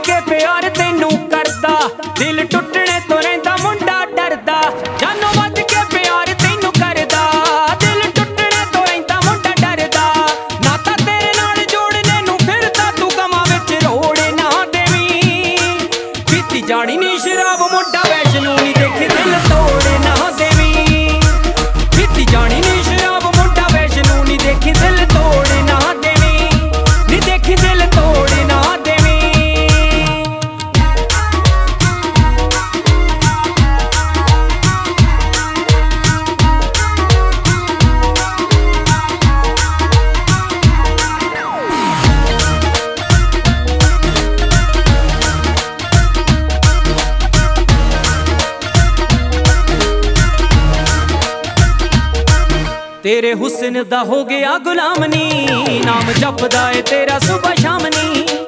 के प्यार तेनू करदा, दिल टुटने तो रहिंदा मुंडा डरदा। जानो वध के प्यार तेनू करदा, दिल टुटने तो रहिंदा मुंडा डरदा। नाता तेरे नाल जोड़ने नू फिरदा, तू गमां विच रोड़ ना देवीं। पीती जानी नी शराब मुंडा वैष्णो नी देखी दिल तोड़ ना देवीं। पीती जानी नी शराब मुंडा वैष्णो नी देखी दिल तोड़ ना देवीं। नी देखी दिल तोड़ ना देवीं। तेरे हुस्न दा हो गया गुलाम नी, नाम जपदा है तेरा सुबह शाम नी।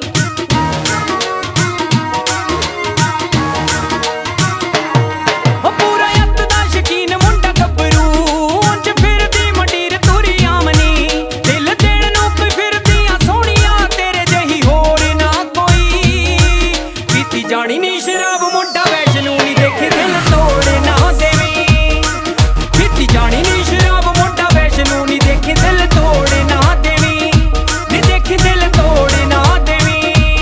पूरा यत्त दा शकीन मुंडा गब्बरू, उंज फिरदी मंडीर तुरी आमनी। दिल देण नू कोई फिरदियां सोहणियां, तेरे जेही होर ना कोई। पीती जानी नी शराब मुंडा वैष्णो नी देखी दिल तोड़ ना देवीं। पीती जानी नी शराब मुंडा वैष्णो नी देखी दिल तोड़ ना देवीं। नी देखी दिल तोड़ ना देवीं।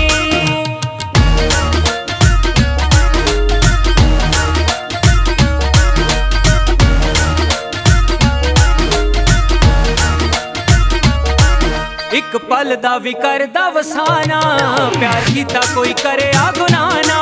एक पल दा भी करदा वसाना, प्यार कीता कोई करे आ गुनाह ना।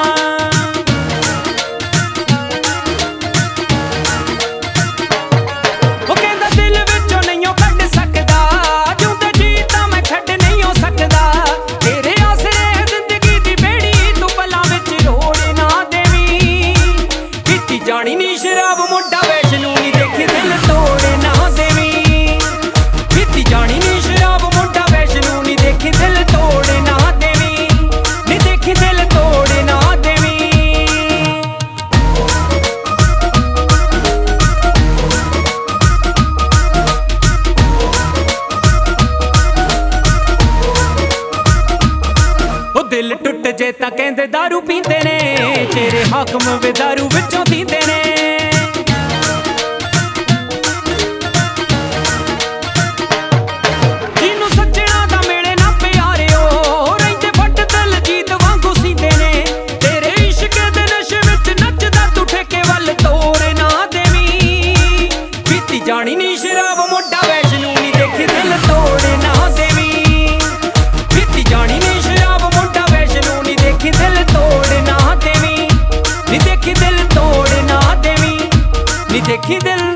जानी नी शराब मुंडा वैष्णो नी देखी दिल तोड़ ना देवीं। पीती जानी नी शराब मुंडा वैष्णो नी देखी दिल तोड़ ना देवीं। नी देखी दिल तोड़ ना देवीं। ओ दिल टुट जे तां कहंदे दारू पींदे ने, चेहरे हाकम वे दारू विचों पींदे ने। जिन्नू सज्जणा दा मिले ना प्यारिओ, रहिंदे फट दिल जीत वांगू सींदे ने। तेरे इश्क दे नशे विच नचदा तू ठेके वल तोड़ ना देवीं। पीती जानी नी शराब मुंडा वैष्णो नी देखी दिल तोड़ ना देवीं। पीती जानी नी शराब मुंडा वैष्णो नी देखी दिल तोड़ ना देवीं। नी देखी दिल तोड़ ना देवीं। नी देखी दिल